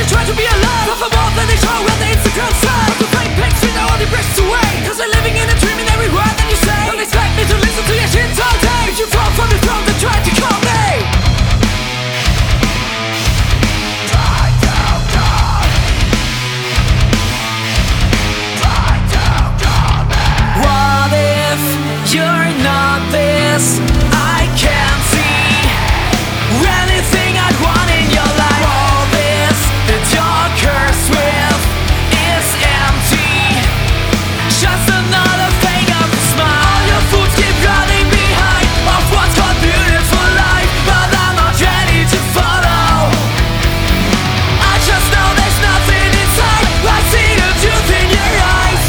try to be alone, but for more than they show when the Instagram side. But the fake pics with all the bricks away, cause they're living in a dream in every word that you say. Don't expect me to listen to your shit all day. If you fall from the throne, then try to call me. What if you're not this? I can't see anything I'd want in your life. All this that you're cursed with is empty, just another fake of a smile. All your fools keep running behind of what's called beautiful life, but I'm not ready to follow. I just know there's nothing inside. I see the truth in your eyes.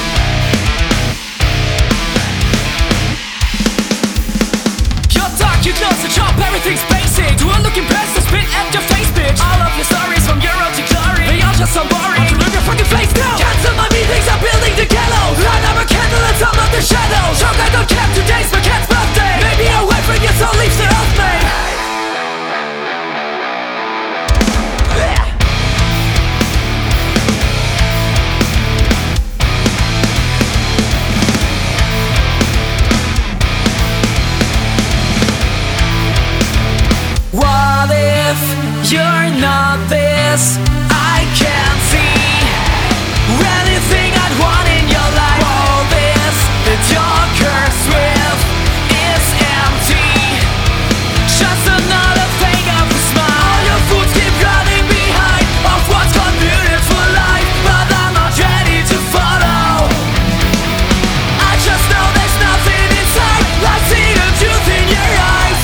You're dark, you close the shop, everything's basic. Do I look impressed? I spit at your face, bitch. All of your stories from your own to glory, they all just so boring. Want to learn your fucking face now? Cancel my meetings, I'm building the gallows. Light up a candle at some of the shadows. Joke, I don't care, today's my cat's birthday. Maybe I'll wait when your soul leaves the earth, mate. What if you're not this? I can't see anything I'd want in your life. All this that you're cursed with is empty, just another fake of a smile. All your fools keep running behind of what's called beautiful life, but I'm not ready to follow. I just know there's nothing inside. I see the truth in your eyes.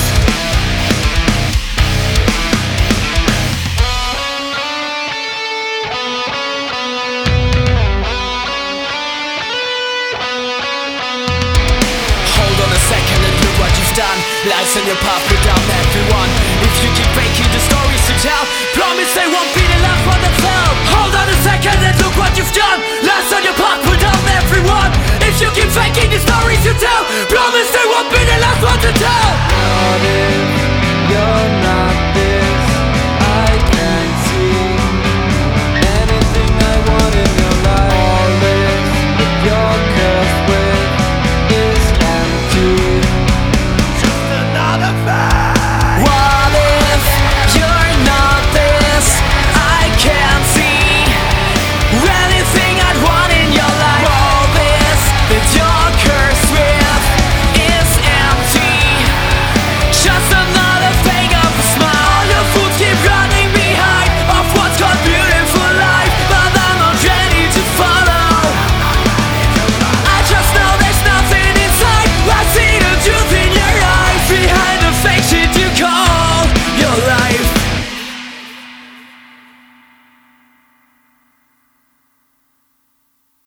Hold on a second and look what you've done. Lies on your path put down everyone. If you keep faking the stories to tell, promise they won't be the last one that fell. Hold on a second and look what you've done. Lies on your path put down everyone. If you keep faking the stories you tell, promise they won't be the last one to tell.